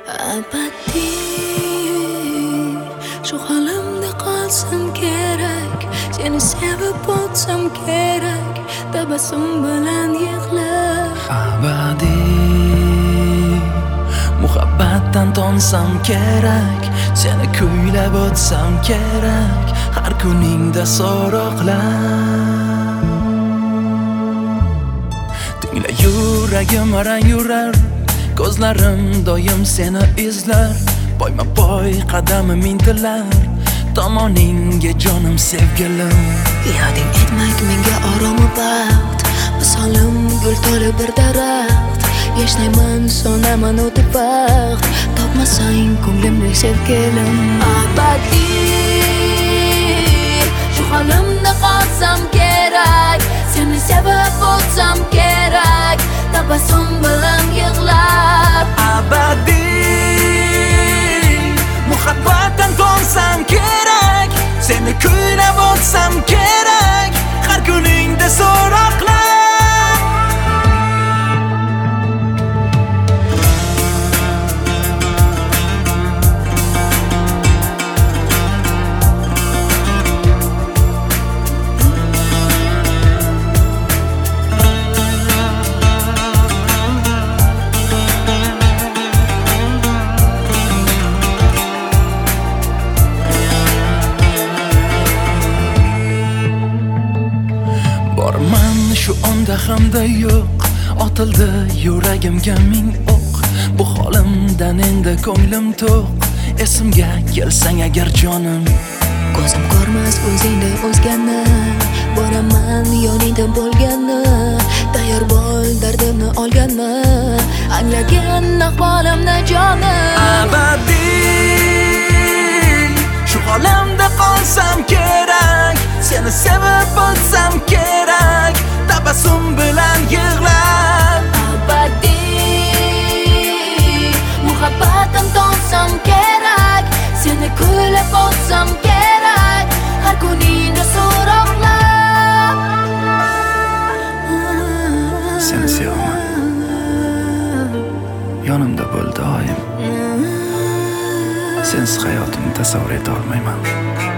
Abadiy shu holimda qolsam kerak, seni sevib o'tsam kerak, tabassum bilan yig'lab. Abadiy muhabbatdan tonsam kerak, seni kuylab o'tsam kerak, har kuningda so'roqlar. Tingla yuragim arang yurar, ko'zlarim doim seni izlar, poyma-poy qadamim intilar tomoningga jonim sevgilim. Yoding etmak menga oromu baxt, misolim gul to'la bir daraxt. Yashnayman, so'naman o'tib vaqt, topmasang ko'nglimni sevgilim. Abadiy shu holimda qolsam kerak, seni sevib o'tsam kerak, tabassum bilan yig'lab. Abadiy muhabbatdan tonsam kerak, seni kuylab o'tsam kerak, har kuningda so'roqlar. Borman shu onda hamda yo'q, otildi yuragimga ming o'q. Bu holimdan endi ko'nglim to'q, esimga kelsang agar jonim. Ko'zim ko'rmas o'zingda o'zgani, boraman yoningda bo'lgani, tayyor bo'l dardimni olgani, anglagin ahvolimni jonim. Abadiy shu holimda qolsam kerak, seni sevib o'tsam kerak, tabassum bilan yig'lab. Abadiy muhabbatim tonsam kerak, seni kuylab o'tsam kerak, har kuningda so'roqlab. Seni sevaman, yonimda bo'l doim, sensiz hayotimni tasavvur eta olmayman.